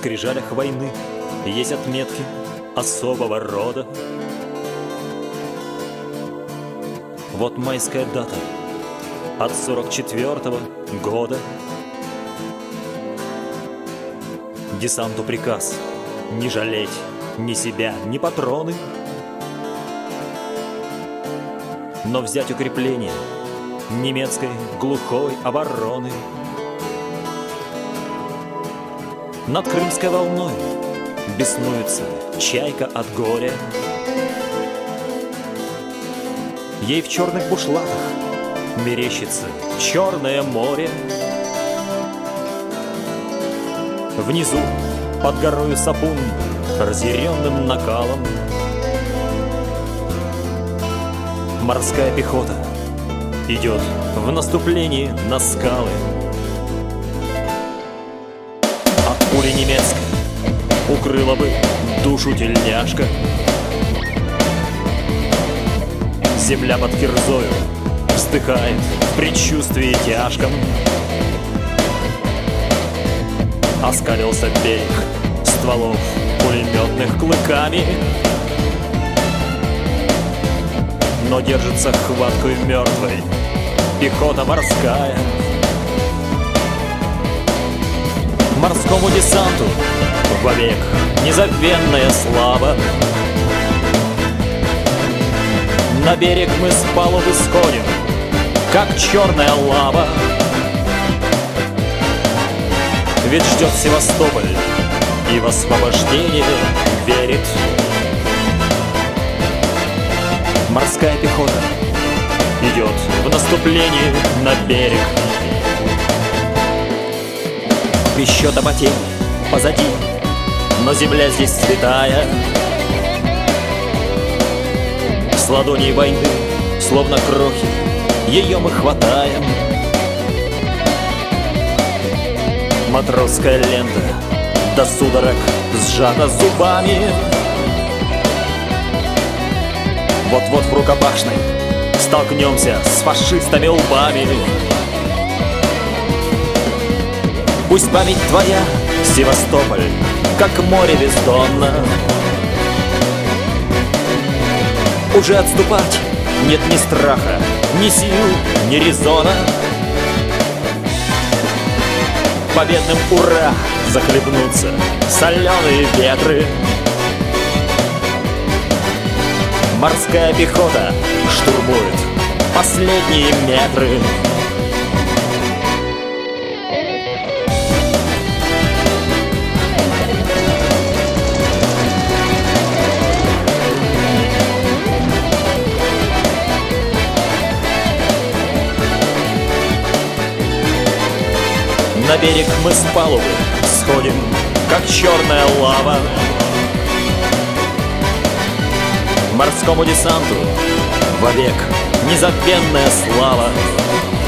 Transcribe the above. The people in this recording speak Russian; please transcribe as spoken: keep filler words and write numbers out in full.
скрижалях войны есть отметки особого рода. Вот майская дата от сорок четвёртого года. Десанту приказ не жалеть ни себя, ни патроны, но взять укрепление немецкой глухой обороны. Над Крымской волной беснуется чайка от горя. Ей в черных бушлатах мерещится Черное море. Внизу, под горою Сапун, разъяренным накалом, морская пехота идет в наступлении на скалы. От пули немецкой укрыла бы душу тельняшка. Земля под кирзою вздыхает в предчувствии тяжком. Оскалился берег стволов пулеметных клыками, но держится хваткой мертвой пехота морская. Морскому десанту вовек незабвенная слава. На берег мы с палубы сходим, как черная лава. Ведь ждет Севастополь и в освобождение верит. Морская пехота идет в наступлении на берег. Еще до потерь позади, но земля здесь святая. С ладоней войны, словно крохи, ее мы хватаем. Матросская лента до судорог сжата зубами. Вот-вот в рукопашной столкнемся с фашистами лбами. Пусть память твоя, Севастополь, как море бездонно. Уже отступать нет ни страха, ни сил, ни резона. Победным ура захлебнутся соленые ветры. Морская пехота штурмует последние метры. На берег мы с палубы сходим, как черная лава. Морскому десанту вовек незабвенная слава.